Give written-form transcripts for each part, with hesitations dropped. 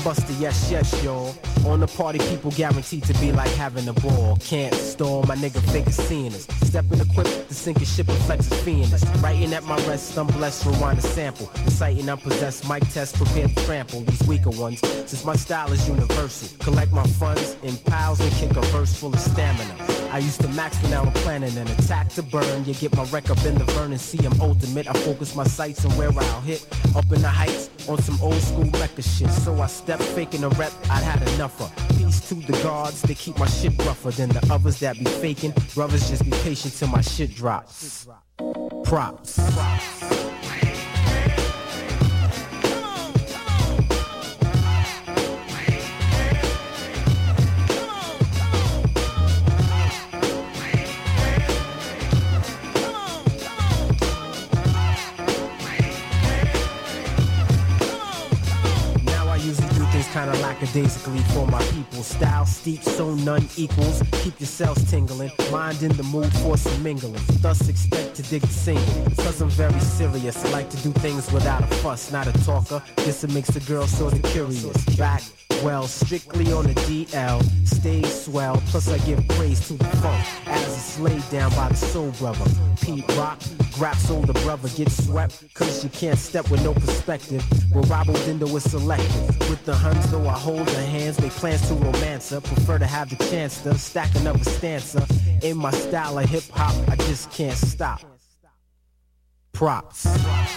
Buster, yes, y'all. On the party, people guaranteed to be like having a ball. Can't stall, my nigga fake seeing us. Stepping equipped to sink his ship and flex his fiendness. Writing at my rest, I'm blessed, rewind a sample. Reciting, I'm possessed, mic test, prepared to trample these weaker ones. Since my style is universal, collect my funds in piles and kick a verse full of stamina. I used to max when now I'm planning an attack to burn. You get my wreck up in the burn and see I'm ultimate. I focus my sights on where I'll hit. Up in the heights on some old school record shit. So I step faking a rep, I'd had enough of. Peace to the guards, they keep my shit rougher than the others that be faking. Brothers, just be patient till my shit drops. Props. Kinda lackadaisically for my people. Style steep so none equals. Keep yourselves tingling. Mind in the mood for some mingling. Thus expect to dig the single. Cause I'm very serious. I like to do things without a fuss. Not a talker. Guess it makes the girl sorta curious. Back well, strictly on the DL. Stay swell. Plus I give praise to the funk. As it's laid down by the soul brother. Pete Rock. Grap's older brother gets swept. Cause you can't step with no perspective. Well, Robbo Dindo is selective. With the Huns though I hold their hands. Make plans to romance her. Prefer to have the chance to stack another stanza. In my style of hip hop, I just can't stop. Props.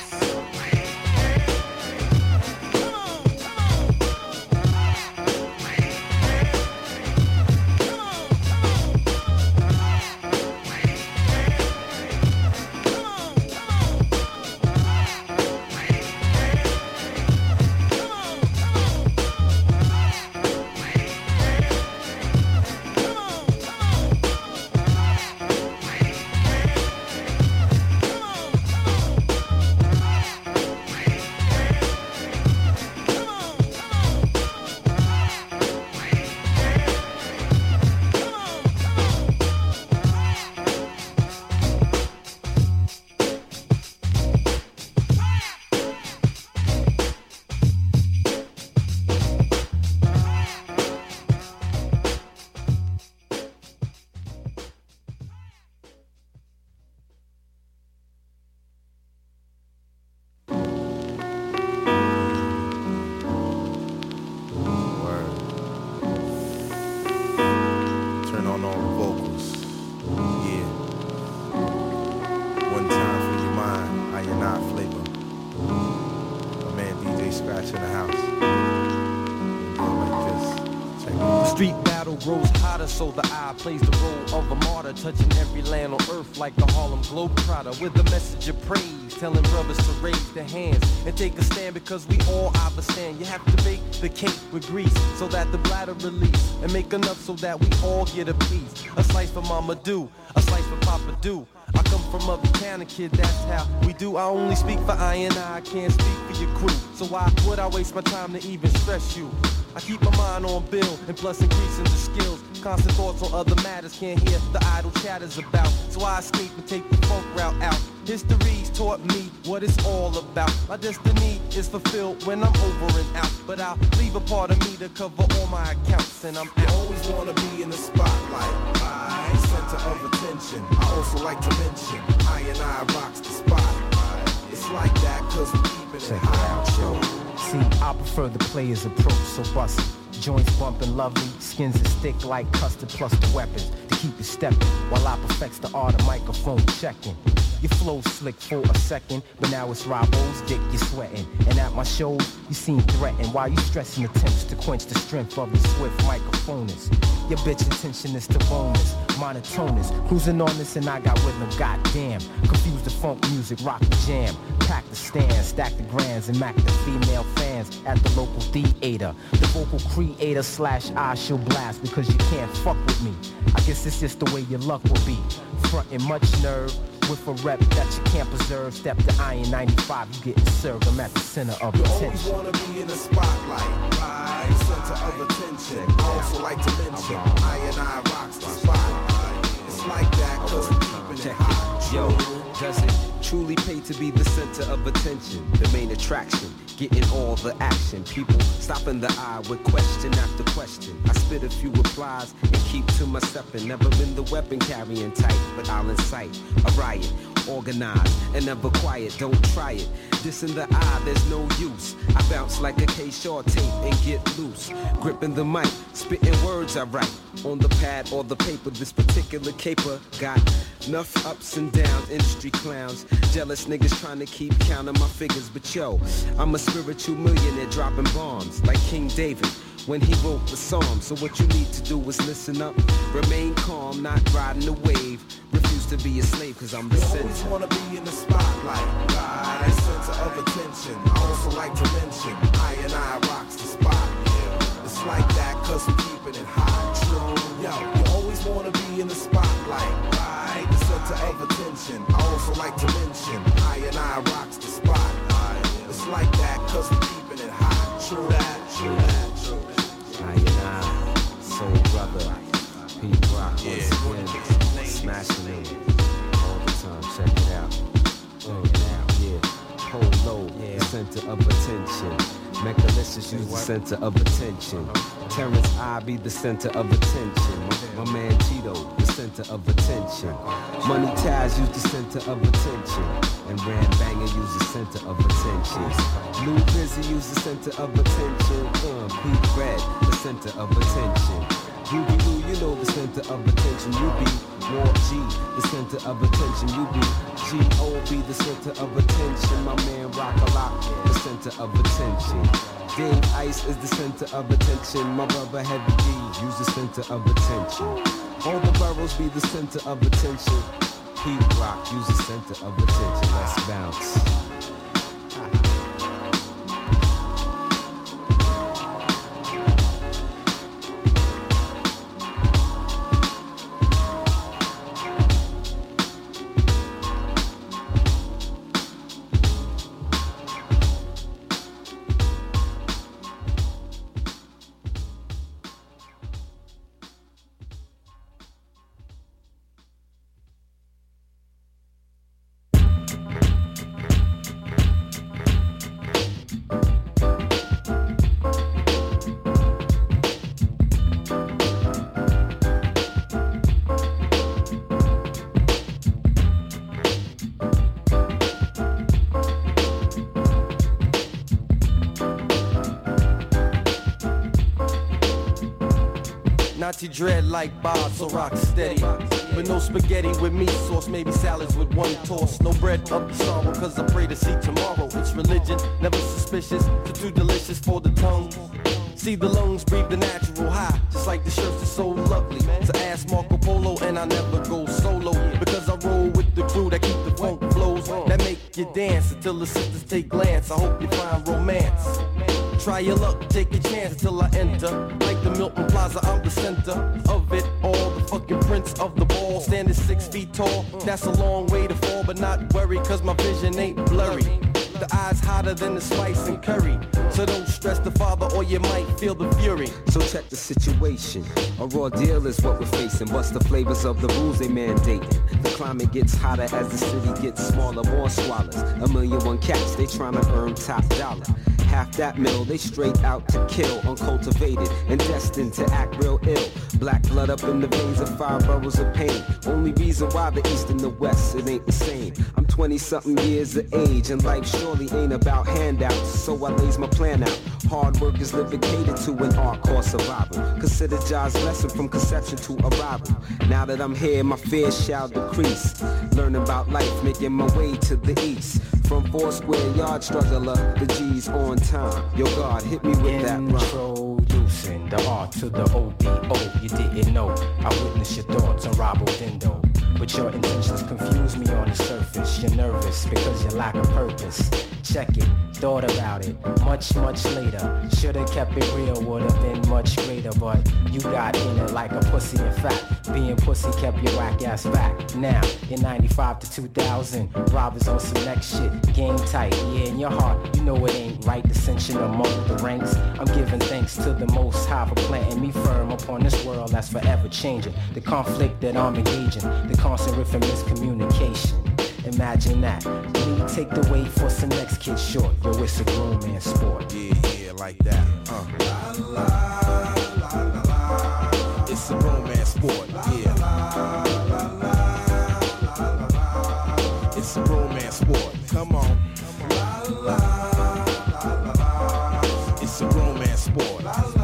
So the eye plays the role of a martyr, touching every land on earth like the Harlem Globetrotter, with a message of praise, telling brothers to raise their hands and take a stand, because we all understand you have to bake the cake with grease so that the bladder release, and make enough so that we all get a piece. A slice for Mama Do, a slice for Papa Do. I come from Uptown, kid, that's how we do. I only speak for I can't speak for your crew. So why would I waste my time to even stress you? I keep my mind on bill and plus increasing the skills. Constant thoughts on other matters, can't hear the idle chatters about. So I escape and take the funk route out. History's taught me what it's all about. My destiny is fulfilled when I'm over and out. But I'll leave a part of me to cover all my accounts, and I'm out. You always wanna be in the spotlight, center of attention. I also like to mention I rocks the spot. It's like that cause we keep it high. Yo. See, I prefer the player's approach, so bust it. Joints bumping lovely, skins is thick like custard, plus the weapons to keep it stepping, while I perfects the art of microphone checking. Your flow slick for a second, but now it's Robbo's dick you're sweating. And at my shows, you seem threatened while you stressing attempts to quench the strength of the swift microphonist. Your bitch intention is to bonus, monotonous, cruising on this and I got rhythm, goddamn. Confuse the funk music, rock the jam, pack the stand, stack the grands and mac the female fans at the local theater. The vocal creator / I shall blast because you can't fuck with me. I guess it's just the way your luck will be. Frontin' much nerve with a rep that you can't preserve. Step to Iron 95, you getting served. I'm at the center of attention. You always wanna be in the spotlight, right? Center of attention. I also like to mention I rocks the spot. It's like that cause we keeping it hot. Yo, does it truly pay to be the center of attention? The main attraction getting all the action. People stopping the eye with question after question. I spit a few replies and keep to my stepping. Never been the weapon carrying type, but I'll incite a riot. Organized and never quiet, don't try it. This in the eye, there's no use. I bounce like a K-Short tape and get loose. Gripping the mic, spitting words I write. On the pad or the paper, this particular caper got enough ups and downs, industry clowns. Jealous niggas trying to keep counting my figures. But yo, I'm a spiritual millionaire dropping bombs like King David when he wrote the psalm. So what you need to do is listen up, remain calm, not riding the wave. Refuse to be a slave, cause I'm the center. Always wanna be in the spotlight, right? Center of attention. I also like to mention, I rocks the spot. It's like that cause we're keeping it hot. True. Yo, you always wanna be in the spotlight, right? The center of attention. I also like to mention, I rocks the spot. It's like that cause we're keeping it hot. True that, true that, true that. I, soul brother, Pete Rock, once again, smashing it all the time. Check it out. Yeah. Polo, the center of attention. Mechalicious use the center of attention. Terrence I be the center of attention. My man Tito, the center of attention. Money Taz use the center of attention. And Ram Banger use the center of attention. Lou Bizzy use the center of attention. Pete Red, the center of attention. Ruby Lou, you know the center of attention. You be War G, the center of attention. You be G.O.B, the center of attention. My man Rock-a-Lot, the center of attention. Dave Ice is the center of attention. My brother Heavy D, use the center of attention. All the boroughs be the center of attention. Pete Rock, use the center of attention. Let's bounce. Nazi dread like Bob, so rock steady. With no spaghetti with meat sauce, maybe salads with one toss. No bread up the sorrow, cause I pray to see tomorrow. It's religion, never suspicious, too delicious for the tongue. See the lungs breathe the natural high, just like the shirts are so lovely. So ask Marco Polo and I never go solo, because I roll with the crew that keep the funk flows, that make you dance until the sisters take glance. I hope you find romance. Try your luck, take a chance until I enter. Like the Milton Plaza, I'm the center of it all. The fucking prince of the ball, standing 6 feet tall. That's a long way to fall, but not worry, cause my vision ain't blurry. The eyes hotter than the spice and curry. So don't stress the father or you might feel the fury. So check the situation. A raw deal is what we're facing. What's the flavors of the rules they mandating? The climate gets hotter as the city gets smaller. More swallows, 1,000,001 cats, they tryna earn top dollar. Half that mill, they straight out to kill. Uncultivated and destined to act real ill. Black blood up in the veins of 5 boroughs of pain. Only reason why the East and the West, it ain't the same. I'm 20-something years of age, and life surely ain't about handouts. So I lays my plan out. Hard work is living catered to an art called survival. Consider Jah's lesson from conception to arrival. Now that I'm here, my fears shall decrease. Learning about life, making my way to the east. From 4 square yard struggler, the G's on time. Yo God, hit me with that rhyme. Introducing the art to the OBO. You didn't know. I witnessed your thoughts on Robo Dindo. But your intentions confuse me on the surface. You're nervous because you lack a purpose. Check it, thought about it, much later. Should've kept it real, would've been much greater. But you got in it like a pussy. In fact, being pussy kept your whack ass back. Now, in 95 to 2000, robbers on some next shit. Game tight, yeah, in your heart, you know it ain't right. Dissension among the ranks. I'm giving thanks to the Most High for planting me firm upon this world that's forever changing. The conflict that I'm engaging, the constant riff and miscommunication. Imagine that. Please take the weight for some next kid short. Yo, it's a grown man sport. Yeah, like that. It's a grown man sport. Yeah. It's a grown man sport. Come on. It's a grown man sport.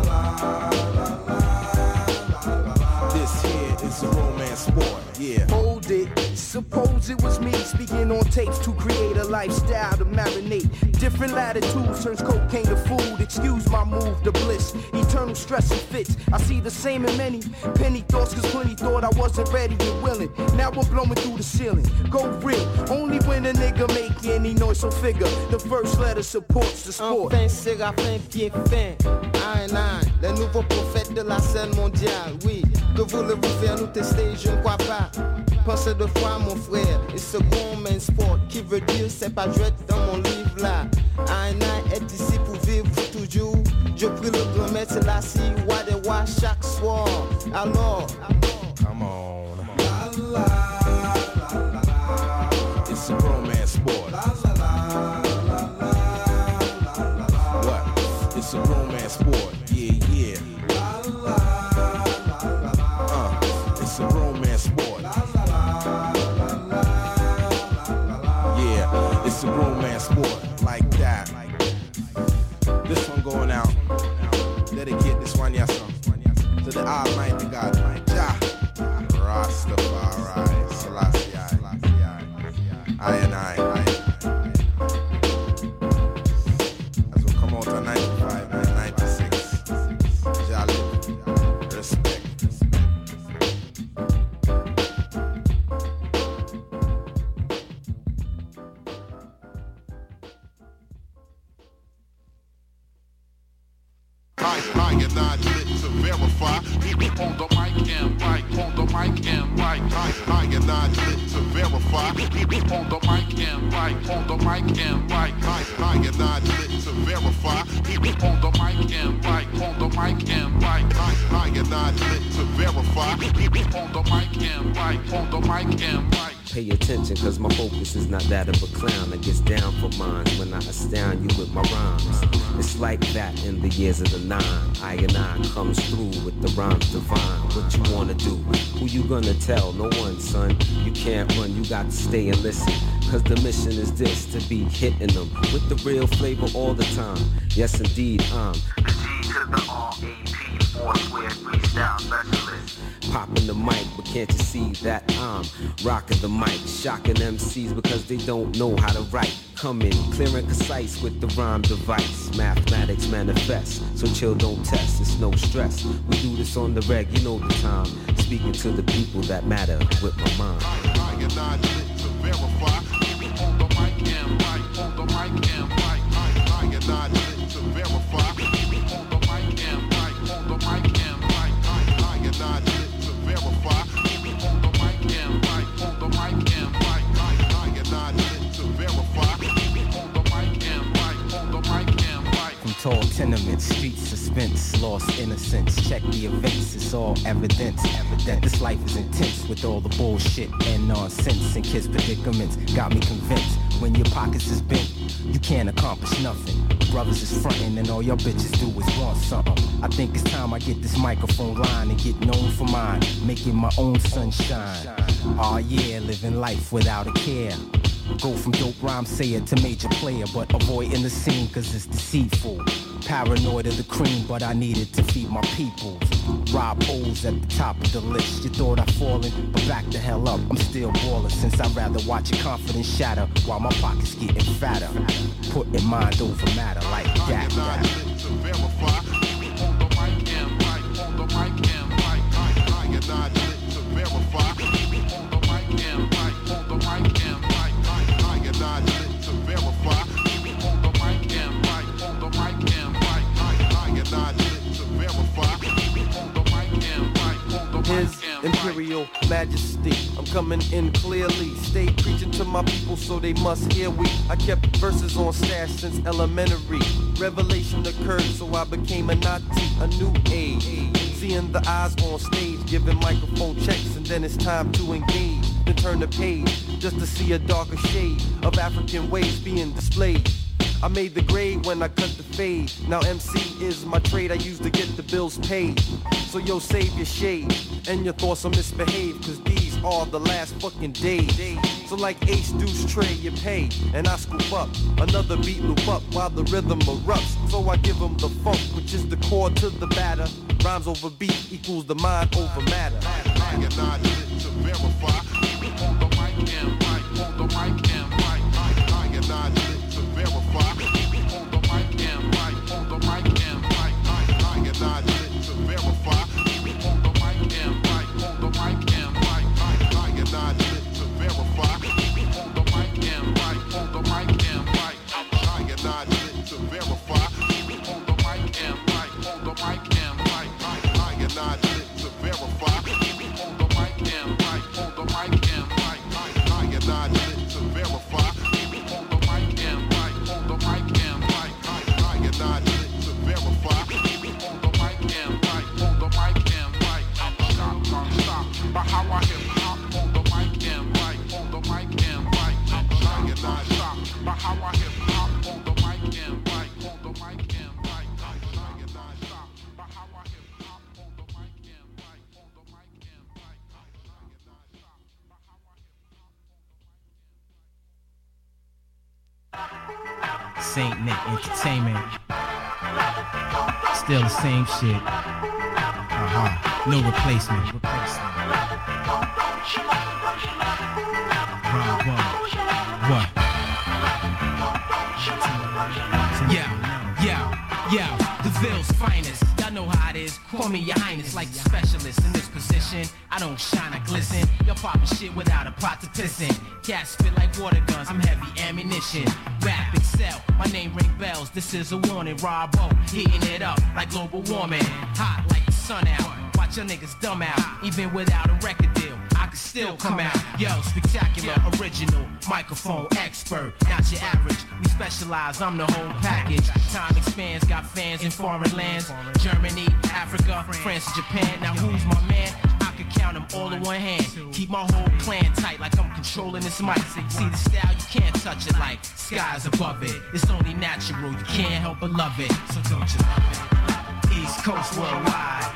This here is a romance sport, yeah. Hold it, suppose it was me speaking on tapes to create a lifestyle to marinate. Different latitudes turns cocaine to food. Excuse my move to bliss, eternal stress and fits. I see the same in many penny thoughts, cause plenty thought I wasn't ready and willing. Now I'm blowing through the ceiling. Go real, only when a nigga make any noise, so figure the first letter supports the sport. Enfin, Séraphin, pied fin, I, les nouveaux prophètes de la scène mondiale, oui. Que voulez-vous faire nous tester, je ne crois pas. Pensez deux fois mon frère, et ce bon man sport qui veut dire c'est pas jouet dans mon livre là. I est ici pour vivre toujours. Je prie le grand maître Selassie, wa de wa chaque soir. Alors, come on. It's a grown man sport. What? It's a grown man sport. Yeah, yeah. It's a grown man sport. Yeah, it's a grown man sport. Like that. This one going out. Dedicate this one, yes, sir. To the Almighty God, Jah Rastafari, Selassie, I and I. As we come out of 95 and 96, Jah live, respect. I and I lit to verify. On the mic and right, on the mic and right. I and I lit to verify. On the mic and right, on the mic and right. I and I lit to verify. On the mic and right, on the mic and right. I and I lit to verify. On the mic and right, on the mic and right. Pay attention, cause my focus is not that of a clown that gets down for mine when I astound you with my rhymes. It's like that in the years of the 9. I and I comes through with the rhymes divine. What you wanna do? Who you gonna tell? No one, son. You can't run, you got to stay and listen. Cause the mission is this, to be hitting them with the real flavor all the time. Yes, indeed, I'm the G to the R-A-P, 4 square freestyle specialist. Popping the mic, but can't you see that I'm rocking the mic, shocking MCs because they don't know how to write. Come in, clear and concise with the rhyme device. Mathematics manifest, so chill, don't test, it's no stress. We do this on the reg, you know the time. Speaking to the people that matter with my mind. I and I lit to verify. On the mic and right, on the mic and right. I and I lit to verify. On the mic and right, on the mic and right. I and I lit to verify. On the mic and right, on the mic and right. I and I lit to verify. On the mic and right, on the mic and right. From tall tenements, street suspense, lost innocence. Check the events, it's all evidence. Evident this life is intense with all the bullshit and nonsense and kids' predicaments. Got me convinced when your pockets is bent, you can't accomplish nothing. Brothers is frontin' and all your bitches do is want something. I think it's time I get this microphone line and get known for mine, making my own sunshine. Aw yeah, living life without a care. Go from dope rhyme sayer to major player, but avoiding the scene cause it's deceitful. Paranoid of the cream, but I needed to feed my people. Rob O's at the top of the list. You thought I'd fallen, but back the hell up. I'm still ballin' since I'd rather watch your confidence shatter while my pockets getting fatter. Putting mind over matter like that. I and I lit to verify. On the mic and right, on the mic and right. I and I lit to verify. On the mic and right, on the mic and right. I and I lit to verify. On the mic and right, on the mic and right. I and I lit to verify. On the mic and right, on the mic His and right. Imperial Majesty, I'm coming in clearly. Stay preaching to my people so they must hear we. I kept verses on stash since elementary. Revelation occurred so I became a Nazi, a new age. Seeing the eyes on stage, giving microphone checks and then it's time to engage. Then turn the page, just to see a darker shade of African ways being displayed. I made the grade when I cut the fade. Now MC is my trade I use to get the bills paid. So yo, save your shade and your thoughts on misbehave, cause these are the last fucking days. So like Ace Deuce Trey, you pay, and I scoop up another beat loop up while the rhythm erupts. So I give them the funk, which is the chord to the batter. Rhymes over beat equals the mind over matter. I am not lit to verify. On the mic and mic, on the mic and mic. I am not lit to verify. On the mic and mic, on the mic and mic. I am not lit to verify. On the mic and mic, on the mic and mic. I am not lit to verify. On the mic and mic, on the mic and mic. I am not lit to verify. On the mic and mic, on the mic and mic. I am not lit to verify. On the mic and mic, on the mic and mic. I am not lit to verify. On the mic and mic, on the mic and mic. I am not lit to verify. On the mic and mic, on the mic and mic. Stop, but how I hip hop on the mic and mic, on the mic and mic. I am not stop, but how I hip hop on the mic and mic, on the mic and mic. I am not stop, but how I hip hop on the mic and mic, on the mic and mic. I am not stop, but how I hip hop. Saint Nick Entertainment. Still the same shit. No replacement. What? Yo, the Ville's finest. Y'all know how it is. Call me your highness, like the specialist in this position. I don't shine, I glisten. Y'all poppin' shit without a pot to piss in. Cats spit like water guns, I'm heavy ammunition. Rap, excel, my name ring bells. This is a warning, Rob-O, heating it up like global warming. Hot like the sun out. Watch your niggas dumb out. Even without a record deal, I can still come out. Yo, spectacular, original, microphone expert. Not your average, we specialize, I'm the whole package. Time expands, got fans in foreign lands. Germany, Africa, France, and Japan. Now who's my man? I could count them all in one hand. Keep my whole clan tight like I'm controlling this mic. See the style, you can't touch it like skies above it. It's only natural, you can't help but love it. So don't you love it? East Coast worldwide.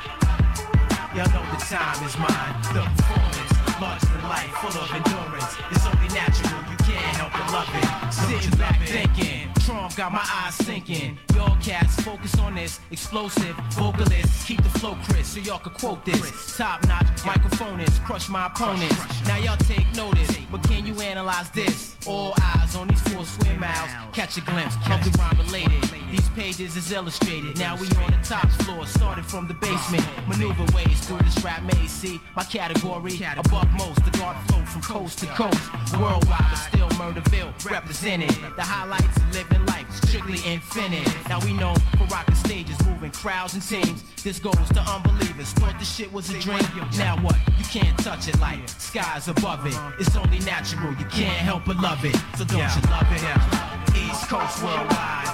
Y'all know the time is mine. The performance, larger than life, full of endurance. It's only natural, you can't help but love it. Sitting back thinking, Trump got my eyes sinking. Y'all cats focus on this, explosive vocalists. Keep the flow crisp so y'all can quote this. Top notch microphonists, crush my opponents. Now y'all take notice, but can you analyze this? All eyes on these 4 square miles. Catch a glimpse of the rhyme related. These pages is illustrated. Now we on the top floor, started from the basement. Maneuver ways through this rap maze. See my category above most. The guard flow from coast to coast. Worldwide, but still Murderville represented. The highlights of living life, strictly infinite. Now we know for rocking stages, moving crowds and teams. This goes to unbelievers. Thought this shit was a dream. Now what? You can't touch it like skies above it. It's only natural, you can't help but love it. So don't you love it? East Coast worldwide.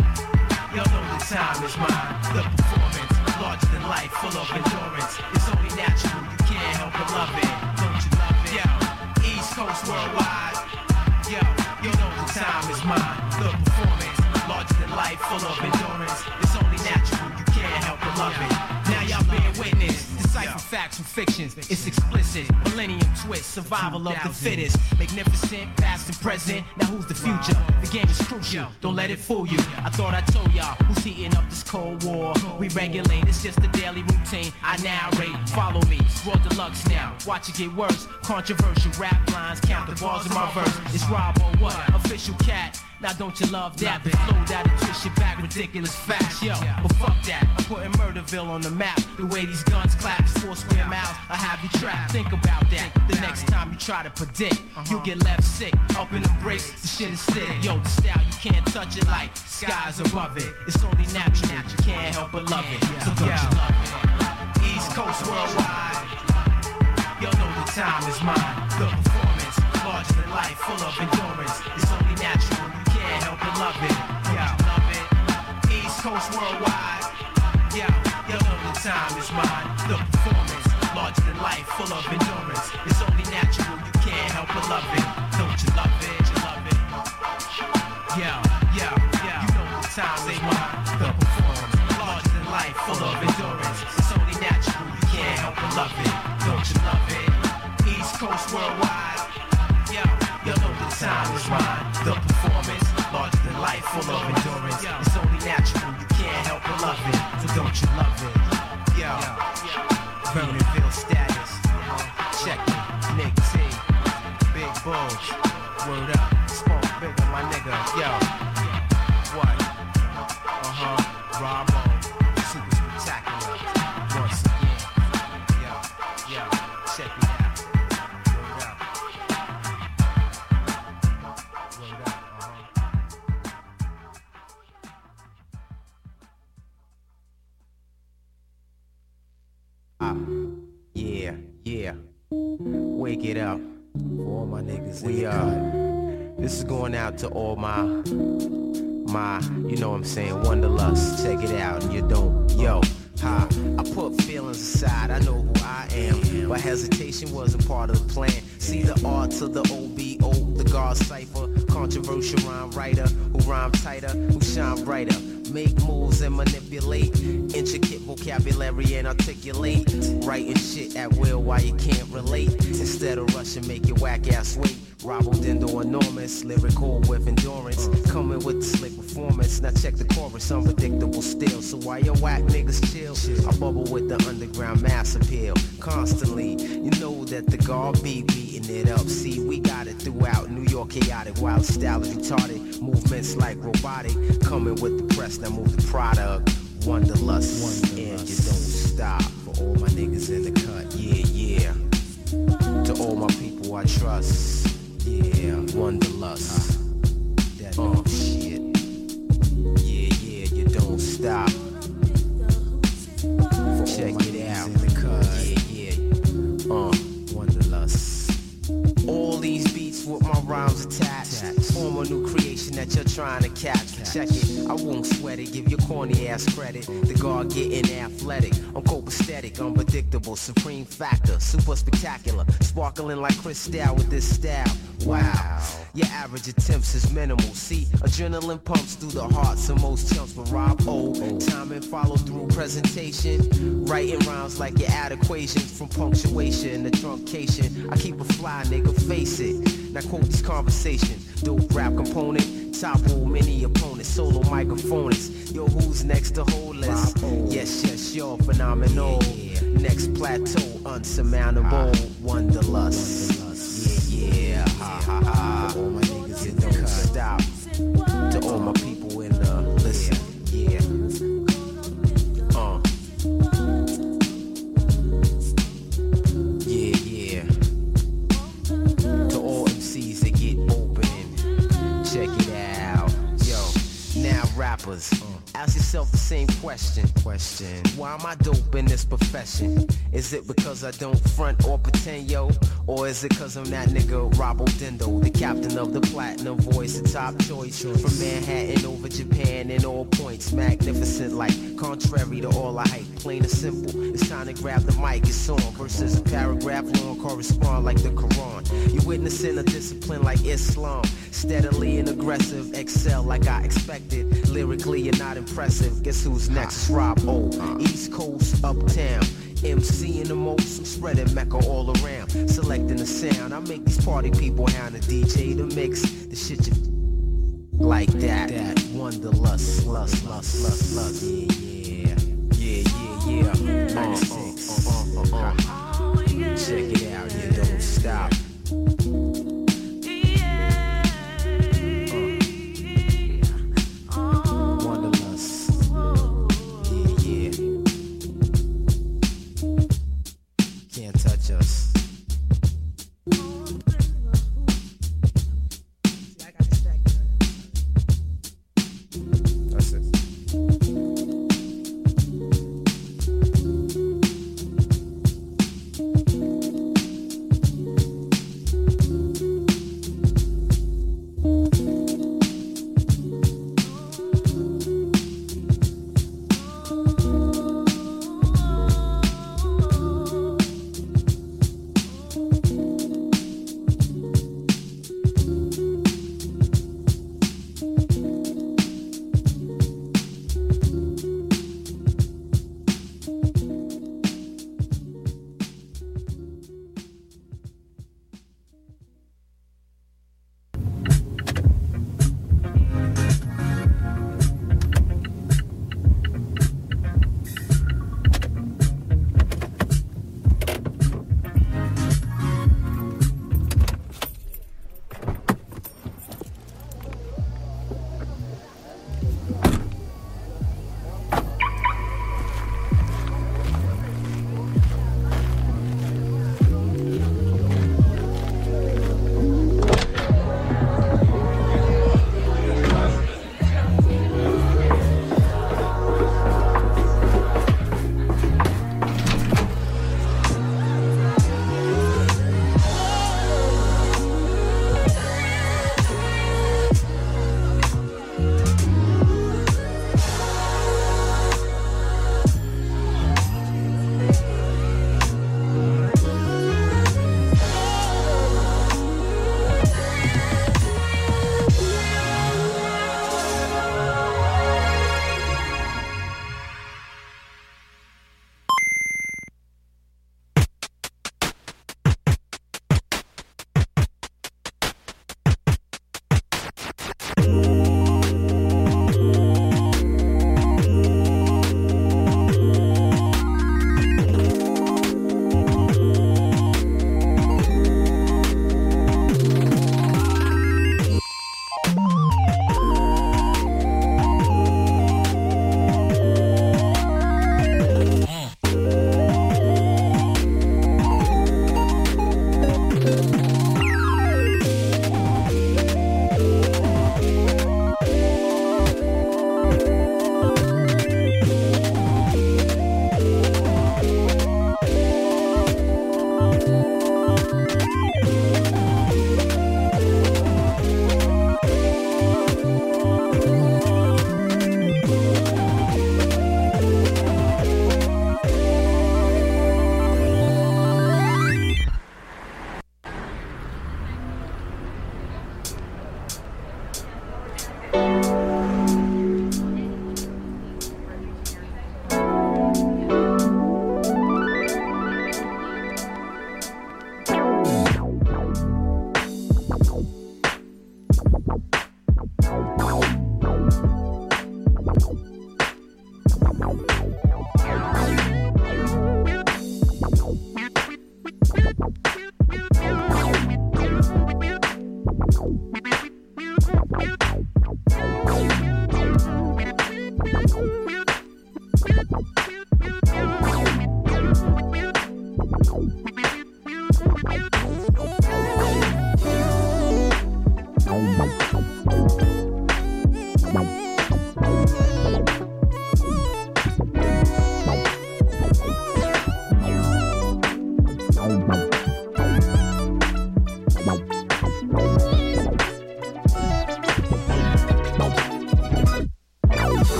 Y'all know the time is mine. The performance, larger than life, full of endurance. It's only natural, you can't help but love it. Don't you love it? Yo, East Coast worldwide. Yo, you know the time is mine. The performance, larger than life, full of endurance. It's only natural, you can't help but love it. Now y'all bear witness. Decipher facts from fictions, it's explicit. Millennium twist, survival of the fittest. Magnificent, past and present. Now who's the future? The game is crucial, don't let it fool you. I thought I told y'all who's heating up this Cold War. We regulate, it's just a daily routine. I narrate, follow me, Raw Deluxe now. Watch it get worse. Controversial rap lines, count the bars in my verse. It's Rob or what? Official cat. Now don't you love that? The flow that'll twist your back, ridiculous facts, yo. But fuck that, I'm putting Murderville on the map. The way these guns clap, 4 square miles, I have you trapped. Think about that, the next time you try to predict, you'll get left sick, up in the bricks, the shit is sick. Yo, the style, you can't touch it like skies above it. It's only natural, you can't help but love it. So don't you love it? East Coast worldwide. Y'all know the time is mine. The performance, larger than life, full of endurance. It's only natural, you can't help but love it. Yeah, love it. East Coast worldwide. Yeah, you know the time is mine. The performance, larger than life, full of endurance. love it, don't you love it? East Coast worldwide, yo, you know the time is right. The performance, larger than life, full of endurance. It's only natural, you can't help but love it. So don't you love it? Yo, Vernonville status. Check it, Nick T, Big Bulls. Word up, smoke bigger, my nigga. Yo, what? Bravo, super spectacular. Once again, yo, check it out. Word up. Word up, Yeah. Wake it up. For all my niggas we are. This is going out to all my, you know what I'm saying, wanderlust. Check it out and you don't. Yo, I put feelings aside, I know who I am. But hesitation wasn't part of the plan. See the art to the OBO, the God cipher. Controversial rhyme writer, who rhyme tighter, who shine brighter. Make moves and manipulate. Intricate vocabulary and articulate. Writing shit at will while you can't relate. Instead of rushing, make your whack ass wait. Robbo Dindo enormous, lyrical with endurance. Coming with the slick performance. Now check the chorus, unpredictable still. So while your whack niggas chill, I bubble with the underground mass appeal. Constantly, you know that the guard be beating it up. See, we got it throughout New York, chaotic. Wild style is retarded. Movements like robotic. Coming with the press, now move the product. Wanderlust, and you don't stop. For all my niggas in the cut, yeah. To all my people I trust. Yeah, wanderlust. That shit. Yeah, you don't stop. Check it out. Yeah. Wanderlust. All these beats with my rhymes attached. Form a new creation that you're trying to catch. Check it, I won't sweat it. Give your corny ass credit. The guard getting athletic. I'm copacetic, unpredictable, supreme factor, super spectacular, sparkling like crystal with this style. Wow, your average attempts is minimal. See, adrenaline pumps through the hearts of most chumps. But Rob O, time and follow through presentation. Writing rhymes like you add equations from punctuation to truncation. I keep a fly, nigga, face it. Now quote this conversation. Dope rap component, topple many opponents, solo microphonics. Yo, who's next to Holeless? Yes, you're phenomenal. Next plateau, unsurmountable. Wanderlust. Yeah, ha. To all my niggas in the cut. Stop. To all my people in the listen. Yeah. Yeah. To all MCs that get open, check it out. Yo, now rappers, ask yourself the same question. Why am I dope in this profession? Is it because I don't front or pretend, yo? Or is it cause I'm that nigga Robbo Dindo, the captain of the platinum voice, the top choice from Manhattan over Japan in all points, magnificent like contrary to all I hype, plain and simple. It's time to grab the mic, it's on. Versus a paragraph long correspond like the Quran. You're witnessing a discipline like Islam, steadily and aggressive, excel like I expected. Lyrically you're not impressive. Guess who's next? It's Rob O. East Coast, uptown. MC in the most, I'm spreading Mecca all around. Selecting the sound, I make these party people hound the DJ to mix the shit you like that. Wanderlust, lust. Yeah. 96. Check it out, you don't stop. Us. That's it. Bye.